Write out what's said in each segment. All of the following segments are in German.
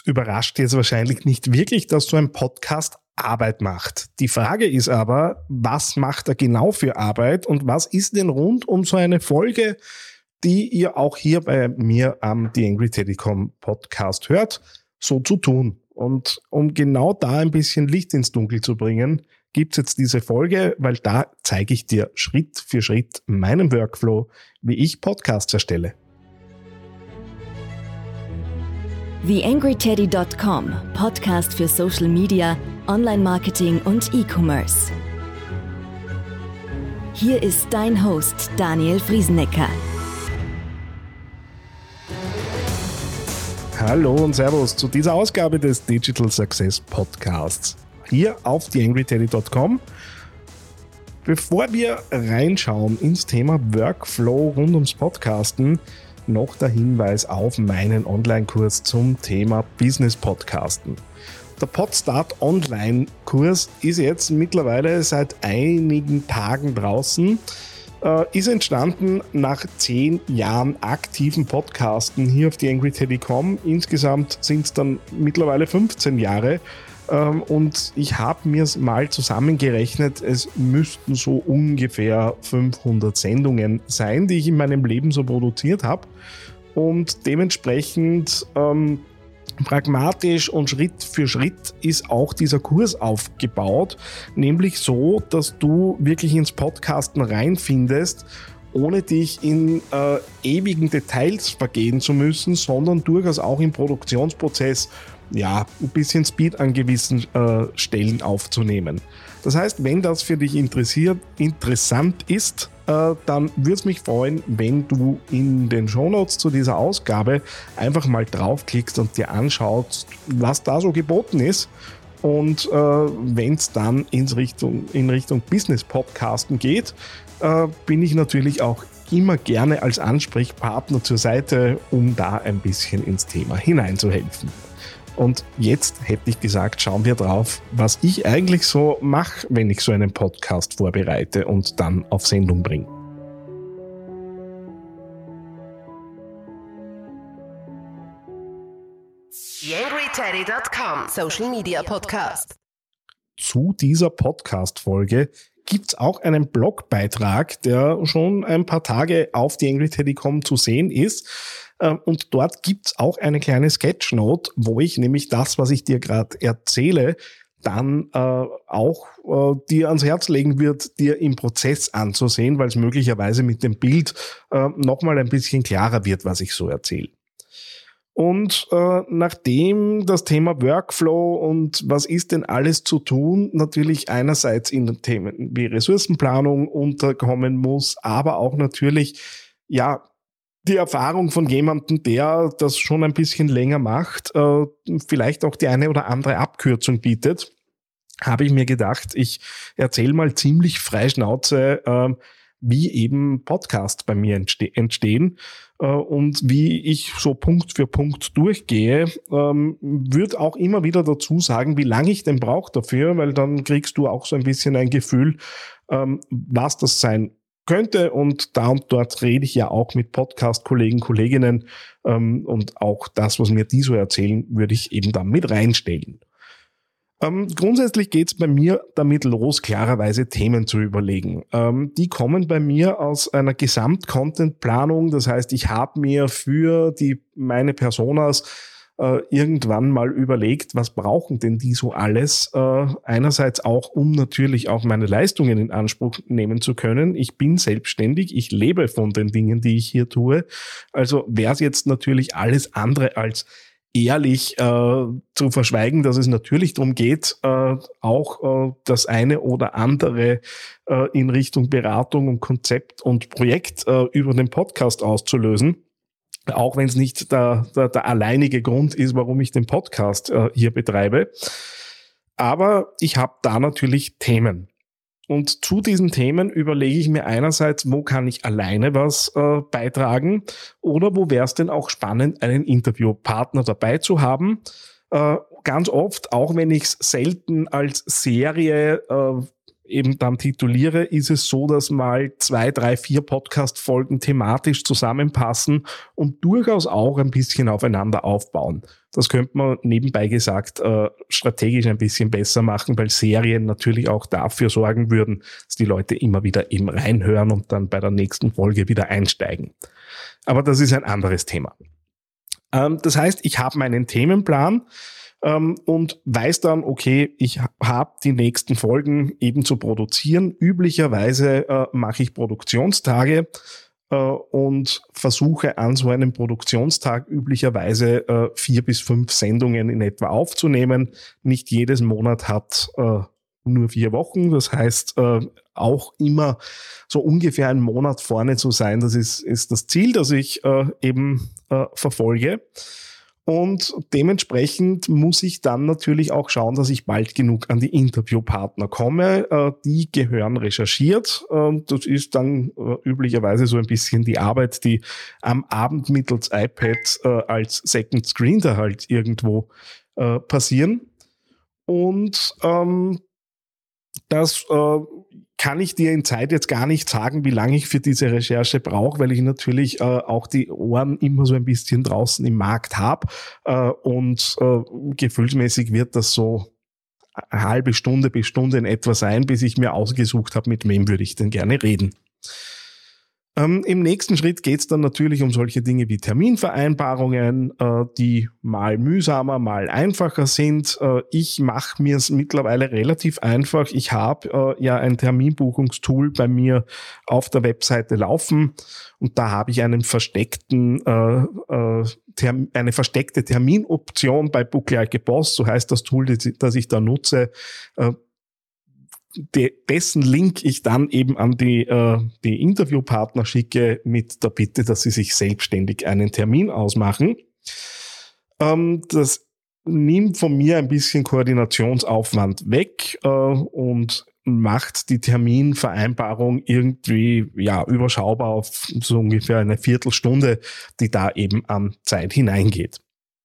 überrascht jetzt wahrscheinlich nicht wirklich, dass so ein Podcast Arbeit macht. Die Frage ist aber, was macht er genau für Arbeit und was ist denn rund um so eine Folge, die ihr auch hier bei mir am The Angry Teddycom Podcast hört, so zu tun? Und um genau da ein bisschen Licht ins Dunkel zu bringen, gibt's jetzt diese Folge, weil da zeige ich dir Schritt für Schritt meinen Workflow, wie ich Podcasts erstelle. TheAngryTeddy.com, Podcast für Social Media, Online-Marketing und E-Commerce. Hier ist dein Host Daniel Friesenecker. Hallo und Servus zu dieser Ausgabe des Digital Success Podcasts. Hier auf TheAngryTeddy.com. Bevor wir reinschauen ins Thema Workflow rund ums Podcasten, noch der Hinweis auf meinen Online-Kurs zum Thema Business-Podcasten. Der Podstart Online-Kurs ist jetzt mittlerweile seit einigen Tagen draußen, ist entstanden nach 10 Jahren aktiven Podcasten hier auf TheAngryTeddy.com. Insgesamt sind es dann mittlerweile 15 Jahre. Und ich habe mir es mal zusammengerechnet, es müssten so ungefähr 500 Sendungen sein, die ich in meinem Leben so produziert habe. Und dementsprechend pragmatisch und Schritt für Schritt ist auch dieser Kurs aufgebaut, nämlich so, dass du wirklich ins Podcasten reinfindest, ohne dich in ewigen Details vergehen zu müssen, sondern durchaus auch im Produktionsprozess ein bisschen Speed an gewissen Stellen aufzunehmen. Das heißt, wenn das für dich interessant ist, dann würde es mich freuen, wenn du in den Shownotes zu dieser Ausgabe einfach mal draufklickst und dir anschaust, was da so geboten ist. Und wenn es dann in Richtung Business-Podcasten geht, bin ich natürlich auch immer gerne als Ansprechpartner zur Seite, um da ein bisschen ins Thema hineinzuhelfen. Und jetzt hätte ich gesagt, schauen wir drauf, was ich eigentlich so mache, wenn ich so einen Podcast vorbereite und dann auf Sendung bringe. TheAngryTeddy.com Social Media Podcast. Zu dieser Podcast-Folge gibt es auch einen Blogbeitrag, der schon ein paar Tage auf TheAngryTeddy.com zu sehen ist. Und dort gibt es auch eine kleine Sketchnote, wo ich nämlich das, was ich dir gerade erzähle, dann auch dir ans Herz legen wird, dir im Prozess anzusehen, weil es möglicherweise mit dem Bild nochmal ein bisschen klarer wird, was ich so erzähle. Und nachdem das Thema Workflow und was ist denn alles zu tun, natürlich einerseits in den Themen wie Ressourcenplanung unterkommen muss, aber auch natürlich, die Erfahrung von jemandem, der das schon ein bisschen länger macht, vielleicht auch die eine oder andere Abkürzung bietet, habe ich mir gedacht, ich erzähle mal ziemlich frei Schnauze, wie eben Podcasts bei mir entstehen und wie ich so Punkt für Punkt durchgehe. Würde auch immer wieder dazu sagen, wie lange ich denn brauche dafür, weil dann kriegst du auch so ein bisschen ein Gefühl, was das sein könnte, und da und dort rede ich ja auch mit Podcast-Kollegen, Kolleginnen, und auch das, was mir die so erzählen, würde ich eben da mit reinstellen. Grundsätzlich geht es bei mir damit los, klarerweise Themen zu überlegen. Die kommen bei mir aus einer Gesamt-Content-Planung, das heißt, ich habe mir für meine Personas irgendwann mal überlegt, was brauchen denn die so alles? Einerseits auch, um natürlich auch meine Leistungen in Anspruch nehmen zu können. Ich bin selbstständig, ich lebe von den Dingen, die ich hier tue. Also wäre es jetzt natürlich alles andere als ehrlich zu verschweigen, dass es natürlich darum geht, auch das eine oder andere in Richtung Beratung und Konzept und Projekt über den Podcast auszulösen. Auch wenn es nicht der alleinige Grund ist, warum ich den Podcast hier betreibe. Aber ich habe da natürlich Themen. Und zu diesen Themen überlege ich mir einerseits, wo kann ich alleine was beitragen, oder wo wäre es denn auch spannend, einen Interviewpartner dabei zu haben. Ganz oft, auch wenn ich es selten als Serie eben dann tituliere, ist es so, dass mal 2, 3, 4 Podcast-Folgen thematisch zusammenpassen und durchaus auch ein bisschen aufeinander aufbauen. Das könnte man nebenbei gesagt strategisch ein bisschen besser machen, weil Serien natürlich auch dafür sorgen würden, dass die Leute immer wieder eben reinhören und dann bei der nächsten Folge wieder einsteigen. Aber das ist ein anderes Thema. Das heißt, ich habe meinen Themenplan und weiß dann, okay, ich habe die nächsten Folgen eben zu produzieren. Üblicherweise mache ich Produktionstage und versuche an so einem Produktionstag üblicherweise 4 bis 5 Sendungen in etwa aufzunehmen. Nicht jedes Monat hat nur 4 Wochen. Das heißt, auch immer so ungefähr einen Monat vorne zu sein. Das ist das Ziel, das ich eben verfolge. Und dementsprechend muss ich dann natürlich auch schauen, dass ich bald genug an die Interviewpartner komme. Die gehören recherchiert. Das ist dann üblicherweise so ein bisschen die Arbeit, die am Abend mittels iPad als Second Screen da halt irgendwo passieren. Und das kann ich dir in Zeit jetzt gar nicht sagen, wie lange ich für diese Recherche brauche, weil ich natürlich auch die Ohren immer so ein bisschen draußen im Markt habe und gefühlsmäßig wird das so eine halbe Stunde bis Stunde in etwa sein, bis ich mir ausgesucht habe, mit wem würde ich denn gerne reden. Im nächsten Schritt geht es dann natürlich um solche Dinge wie Terminvereinbarungen, die mal mühsamer, mal einfacher sind. Ich mache mir es mittlerweile relativ einfach. Ich habe ja ein Terminbuchungstool bei mir auf der Webseite laufen und da habe ich einen eine versteckte Terminoption bei Book Like a Boss, so heißt das Tool, das ich da nutze, dessen Link ich dann eben an die Interviewpartner schicke mit der Bitte, dass sie sich selbstständig einen Termin ausmachen. Das nimmt von mir ein bisschen Koordinationsaufwand weg und macht die Terminvereinbarung irgendwie überschaubar auf so ungefähr eine Viertelstunde, die da eben an Zeit hineingeht.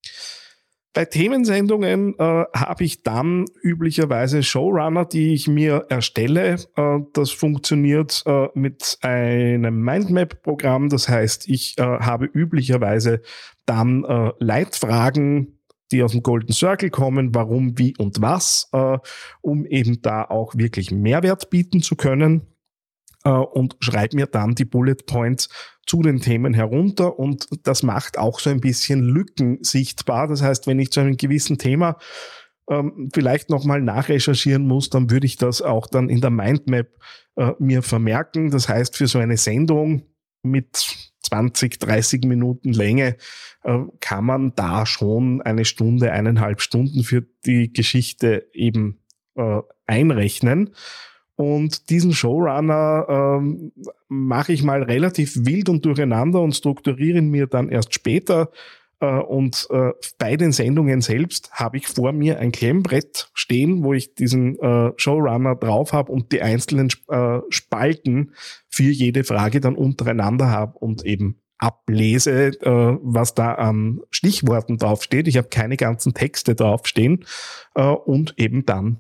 Bei Themensendungen habe ich dann üblicherweise Showrunner, die ich mir erstelle. Das funktioniert mit einem Mindmap-Programm. Das heißt, ich habe üblicherweise dann Leitfragen, die aus dem Golden Circle kommen, warum, wie und was, um eben da auch wirklich Mehrwert bieten zu können. Und schreibe mir dann die Bullet Points zu den Themen herunter und das macht auch so ein bisschen Lücken sichtbar. Das heißt, wenn ich zu einem gewissen Thema vielleicht nochmal nachrecherchieren muss, dann würde ich das auch dann in der Mindmap mir vermerken. Das heißt, für so eine Sendung mit 20, 30 Minuten Länge kann man da schon 1 Stunde, 1,5 Stunden für die Geschichte eben einrechnen. Und diesen Showrunner mache ich mal relativ wild und durcheinander und strukturiere ihn mir dann erst später. Und bei den Sendungen selbst habe ich vor mir ein Klemmbrett stehen, wo ich diesen Showrunner drauf habe und die einzelnen Spalten für jede Frage dann untereinander habe und eben ablese, was da an Stichworten draufsteht. Ich habe keine ganzen Texte draufstehen und eben dann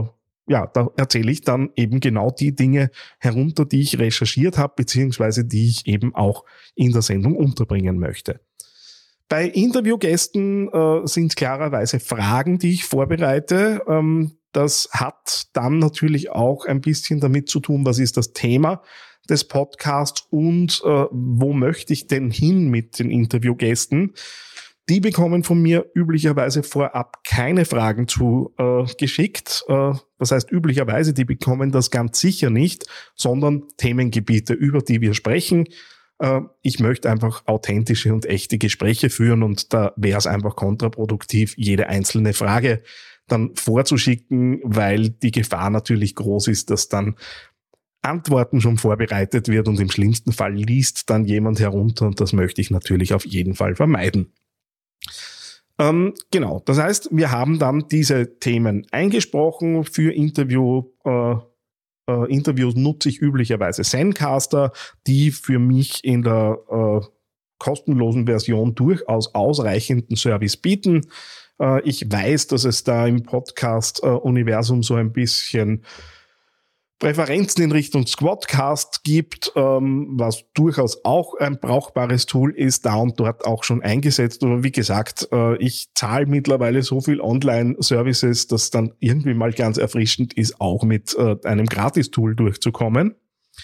da erzähle ich dann eben genau die Dinge herunter, die ich recherchiert habe, beziehungsweise die ich eben auch in der Sendung unterbringen möchte. Bei Interviewgästen sind klarerweise Fragen, die ich vorbereite. Das hat dann natürlich auch ein bisschen damit zu tun, was ist das Thema des Podcasts und wo möchte ich denn hin mit den Interviewgästen. Die bekommen von mir üblicherweise vorab keine Fragen geschickt. Das heißt üblicherweise, die bekommen das ganz sicher nicht, sondern Themengebiete, über die wir sprechen. Ich möchte einfach authentische und echte Gespräche führen und da wäre es einfach kontraproduktiv, jede einzelne Frage dann vorzuschicken, weil die Gefahr natürlich groß ist, dass dann Antworten schon vorbereitet wird und im schlimmsten Fall liest dann jemand herunter und das möchte ich natürlich auf jeden Fall vermeiden. Genau, das heißt, wir haben dann diese Themen eingesprochen. Für Interviews nutze ich üblicherweise Zencastr, die für mich in der kostenlosen Version durchaus ausreichenden Service bieten. Ich weiß, dass es da im Podcast-Universum so ein bisschen Präferenzen in Richtung Squadcast gibt, was durchaus auch ein brauchbares Tool ist, da und dort auch schon eingesetzt. Aber wie gesagt, ich zahle mittlerweile so viel Online-Services, dass dann irgendwie mal ganz erfrischend ist, auch mit einem Gratis-Tool durchzukommen.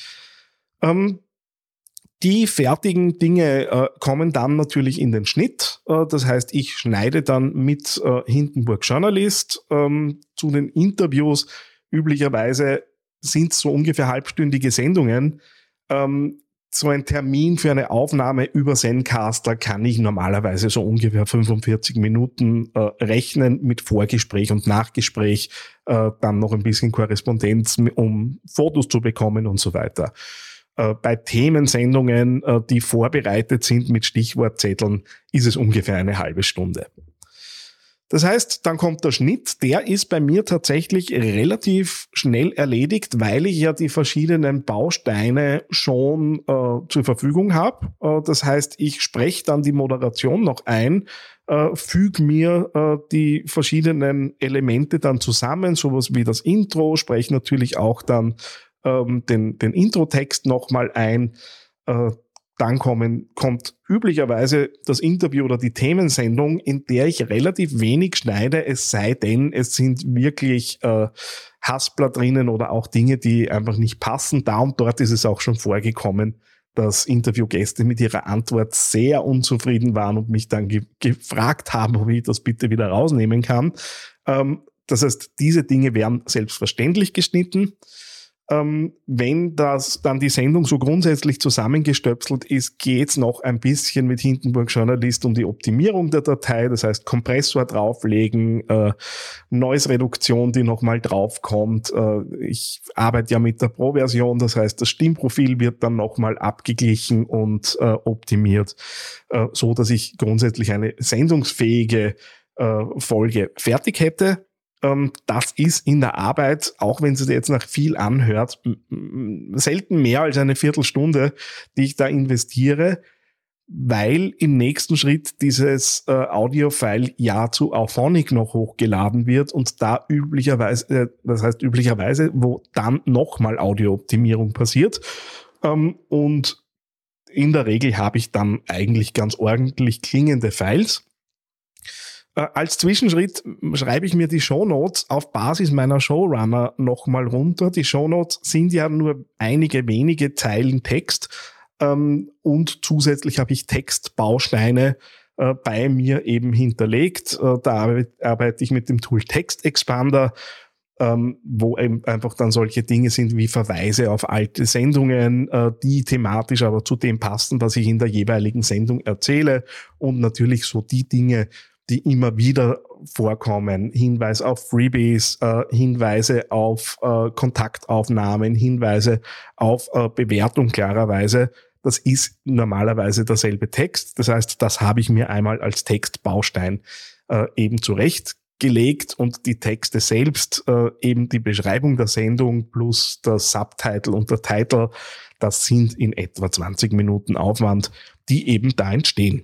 Die fertigen Dinge kommen dann natürlich in den Schnitt. Das heißt, ich schneide dann mit Hindenburg Journalist zu den Interviews. Üblicherweise sind so ungefähr halbstündige Sendungen. So ein Termin für eine Aufnahme über Zencaster kann ich normalerweise so ungefähr 45 Minuten rechnen mit Vorgespräch und Nachgespräch, dann noch ein bisschen Korrespondenz, um Fotos zu bekommen und so weiter. Bei Themensendungen, die vorbereitet sind mit Stichwortzetteln, ist es ungefähr eine halbe Stunde. Das heißt, dann kommt der Schnitt, der ist bei mir tatsächlich relativ schnell erledigt, weil ich ja die verschiedenen Bausteine schon zur Verfügung habe. Das heißt, ich spreche dann die Moderation noch ein, füge mir die verschiedenen Elemente dann zusammen, sowas wie das Intro, spreche natürlich auch dann den Intro-Text nochmal ein. Dann kommt üblicherweise das Interview oder die Themensendung, in der ich relativ wenig schneide, es sei denn, es sind wirklich Haspler drinnen oder auch Dinge, die einfach nicht passen. Da und dort ist es auch schon vorgekommen, dass Interviewgäste mit ihrer Antwort sehr unzufrieden waren und mich dann gefragt haben, ob ich das bitte wieder rausnehmen kann. Das heißt, diese Dinge werden selbstverständlich geschnitten. Wenn das dann die Sendung so grundsätzlich zusammengestöpselt ist, geht's noch ein bisschen mit Hindenburg Journalist um die Optimierung der Datei, das heißt Kompressor drauflegen, Noise-Reduktion, die nochmal draufkommt. Ich arbeite ja mit der Pro-Version, das heißt das Stimmprofil wird dann nochmal abgeglichen und optimiert, so dass ich grundsätzlich eine sendungsfähige Folge fertig hätte. Das ist in der Arbeit, auch wenn es jetzt nach viel anhört, selten mehr als eine Viertelstunde, die ich da investiere, weil im nächsten Schritt dieses Audio-File ja zu Auphonic noch hochgeladen wird und da üblicherweise, wo dann nochmal Audio-Optimierung passiert. Und in der Regel habe ich dann eigentlich ganz ordentlich klingende Files. Als Zwischenschritt schreibe ich mir die Shownotes auf Basis meiner Showrunner nochmal runter. Die Shownotes sind ja nur einige wenige Zeilen Text und zusätzlich habe ich Textbausteine bei mir eben hinterlegt. Da arbeite ich mit dem Tool Text Expander, wo eben einfach dann solche Dinge sind wie Verweise auf alte Sendungen, die thematisch aber zu dem passen, was ich in der jeweiligen Sendung erzähle und natürlich so die Dinge, die immer wieder vorkommen. Hinweis auf Freebies, Hinweise auf Kontaktaufnahmen, Hinweise auf Bewertung klarerweise. Das ist normalerweise derselbe Text. Das heißt, das habe ich mir einmal als Textbaustein eben zurechtgelegt und die Texte selbst, eben die Beschreibung der Sendung plus das Subtitle und der Titel, das sind in etwa 20 Minuten Aufwand, die eben da entstehen.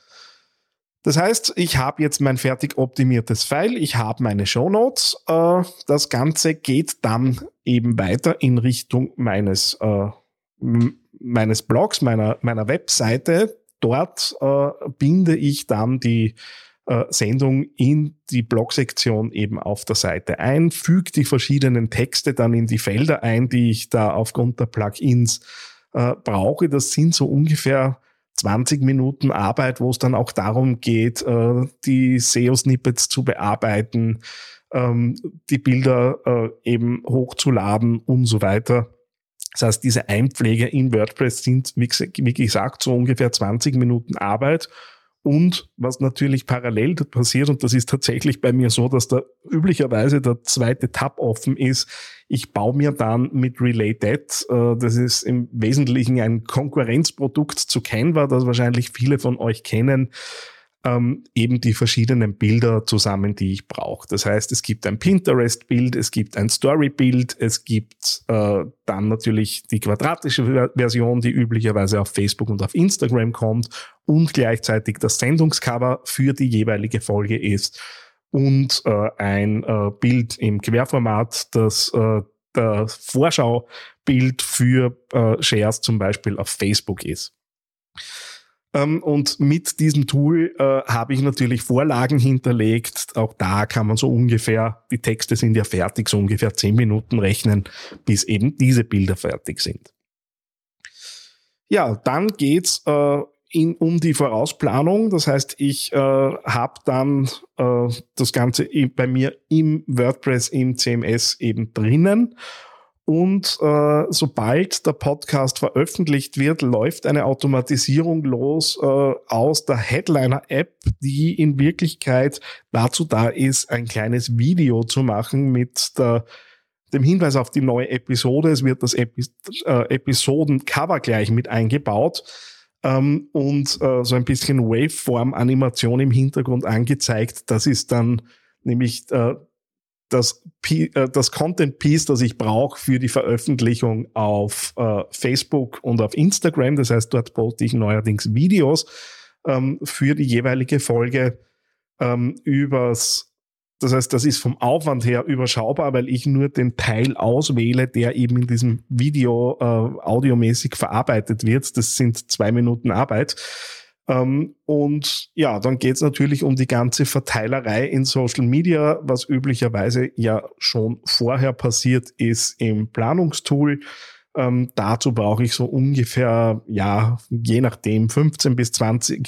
Das heißt, ich habe jetzt mein fertig optimiertes File, ich habe meine Shownotes, das Ganze geht dann eben weiter in Richtung meines Blogs, meiner Webseite. Dort binde ich dann die Sendung in die Blogsektion eben auf der Seite ein, füge die verschiedenen Texte dann in die Felder ein, die ich da aufgrund der Plugins brauche. Das sind so ungefähr 20 Minuten Arbeit, wo es dann auch darum geht, die SEO-Snippets zu bearbeiten, die Bilder eben hochzuladen und so weiter. Das heißt, diese Einpflege in WordPress sind, wie gesagt, so ungefähr 20 Minuten Arbeit. Und was natürlich parallel passiert, und das ist tatsächlich bei mir so, dass da üblicherweise der zweite Tab offen ist. Ich baue mir dann mit Related, das ist im Wesentlichen ein Konkurrenzprodukt zu Canva, das wahrscheinlich viele von euch kennen, eben die verschiedenen Bilder zusammen, die ich brauche. Das heißt, es gibt ein Pinterest-Bild, es gibt ein Story-Bild, es gibt dann natürlich die quadratische Version, die üblicherweise auf Facebook und auf Instagram kommt und gleichzeitig das Sendungscover für die jeweilige Folge ist und ein Bild im Querformat, das das Vorschaubild für Shares zum Beispiel auf Facebook ist. Und mit diesem Tool habe ich natürlich Vorlagen hinterlegt. Auch da kann man so ungefähr, die Texte sind ja fertig, so ungefähr 10 Minuten rechnen, bis eben diese Bilder fertig sind. Ja, dann geht's um die Vorausplanung. Das heißt, ich habe dann das Ganze bei mir im WordPress, im CMS eben drinnen. Und sobald der Podcast veröffentlicht wird, läuft eine Automatisierung los aus der Headliner-App, die in Wirklichkeit dazu da ist, ein kleines Video zu machen mit dem Hinweis auf die neue Episode. Es wird das Episodencover gleich mit eingebaut und so ein bisschen Waveform-Animation im Hintergrund angezeigt. Das ist dann nämlich das Content-Piece, das ich brauche für die Veröffentlichung auf Facebook und auf Instagram. Das heißt, dort poste ich neuerdings Videos für die jeweilige Folge das heißt, das ist vom Aufwand her überschaubar, weil ich nur den Teil auswähle, der eben in diesem Video audiomäßig verarbeitet wird. Das sind 2 Minuten Arbeit. Und ja, dann geht es natürlich um die ganze Verteilerei in Social Media, was üblicherweise ja schon vorher passiert ist im Planungstool. Dazu brauche ich so ungefähr, ja, je nachdem 15 bis 30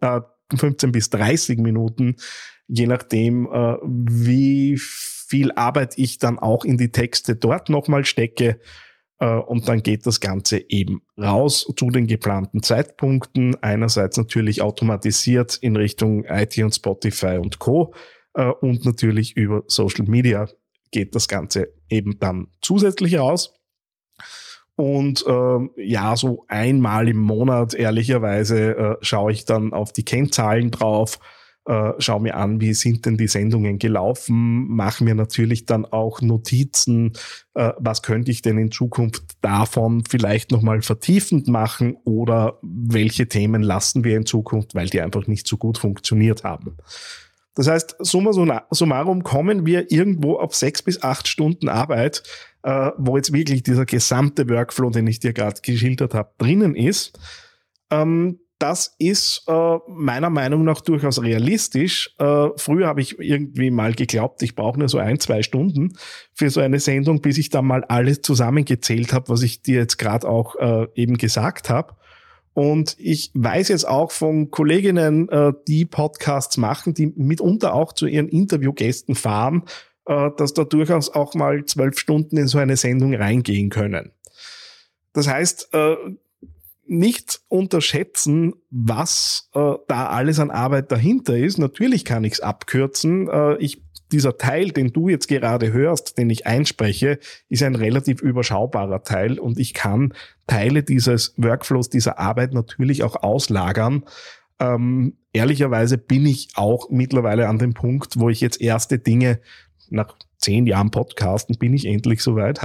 Minuten, je nachdem, wie viel Arbeit ich dann auch in die Texte dort nochmal stecke. Und dann geht das Ganze eben raus zu den geplanten Zeitpunkten. Einerseits natürlich automatisiert in Richtung iTunes, Spotify und Co. Und natürlich über Social Media geht das Ganze eben dann zusätzlich raus. Und ja, so einmal im Monat, ehrlicherweise, schaue ich dann auf die Kennzahlen drauf, schau mir an, wie sind denn die Sendungen gelaufen, mache mir natürlich dann auch Notizen, was könnte ich denn in Zukunft davon vielleicht nochmal vertiefend machen oder welche Themen lassen wir in Zukunft, weil die einfach nicht so gut funktioniert haben. Das heißt, summa summarum kommen wir irgendwo auf 6 bis 8 Stunden Arbeit, wo jetzt wirklich dieser gesamte Workflow, den ich dir gerade geschildert habe, drinnen ist. Das ist meiner Meinung nach durchaus realistisch. Früher habe ich irgendwie mal geglaubt, ich brauche nur so 1-2 Stunden für so eine Sendung, bis ich dann mal alles zusammengezählt habe, was ich dir jetzt gerade auch eben gesagt habe. Und ich weiß jetzt auch von Kolleginnen, die Podcasts machen, die mitunter auch zu ihren Interviewgästen fahren, dass da durchaus auch mal 12 Stunden in so eine Sendung reingehen können. Das heißt, nicht unterschätzen, was da alles an Arbeit dahinter ist. Natürlich kann ich es abkürzen. Dieser Teil, den du jetzt gerade hörst, den ich einspreche, ist ein relativ überschaubarer Teil und ich kann Teile dieses Workflows, dieser Arbeit natürlich auch auslagern. Ehrlicherweise bin ich auch mittlerweile an dem Punkt, wo ich jetzt erste Dinge, nach 10 Jahren Podcasten bin ich endlich soweit,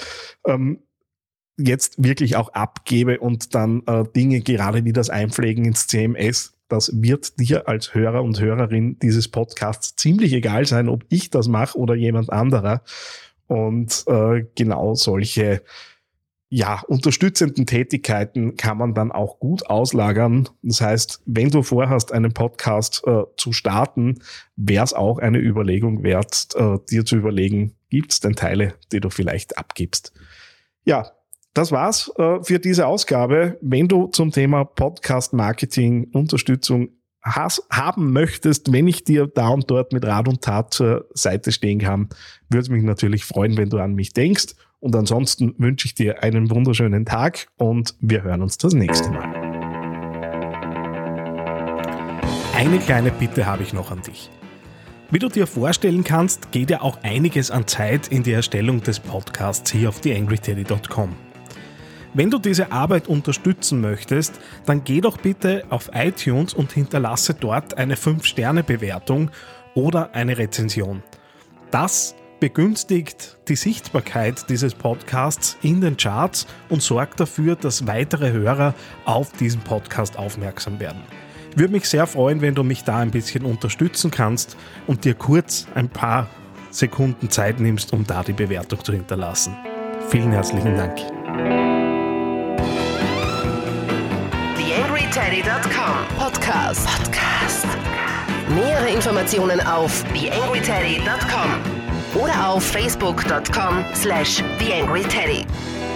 jetzt wirklich auch abgebe und dann Dinge gerade wie das Einpflegen ins CMS, das wird dir als Hörer und Hörerin dieses Podcasts ziemlich egal sein, ob ich das mache oder jemand anderer. Und genau solche unterstützenden Tätigkeiten kann man dann auch gut auslagern. Das heißt, wenn du vorhast, einen Podcast zu starten, wäre es auch eine Überlegung wert, dir zu überlegen, gibt es denn Teile, die du vielleicht abgibst. Ja, das war's für diese Ausgabe. Wenn du zum Thema Podcast-Marketing Unterstützung haben möchtest, wenn ich dir da und dort mit Rat und Tat zur Seite stehen kann, würde es mich natürlich freuen, wenn du an mich denkst. Und ansonsten wünsche ich dir einen wunderschönen Tag und wir hören uns das nächste Mal. Eine kleine Bitte habe ich noch an dich. Wie du dir vorstellen kannst, geht ja auch einiges an Zeit in die Erstellung des Podcasts hier auf theangryteddy.com. Wenn du diese Arbeit unterstützen möchtest, dann geh doch bitte auf iTunes und hinterlasse dort eine 5-Sterne-Bewertung oder eine Rezension. Das begünstigt die Sichtbarkeit dieses Podcasts in den Charts und sorgt dafür, dass weitere Hörer auf diesen Podcast aufmerksam werden. Ich würde mich sehr freuen, wenn du mich da ein bisschen unterstützen kannst und dir kurz ein paar Sekunden Zeit nimmst, um da die Bewertung zu hinterlassen. Vielen herzlichen Dank. TheAngryTeddy.com Podcast. Nähere Informationen auf TheAngryTeddy.com oder auf Facebook.com/TheAngryTeddy.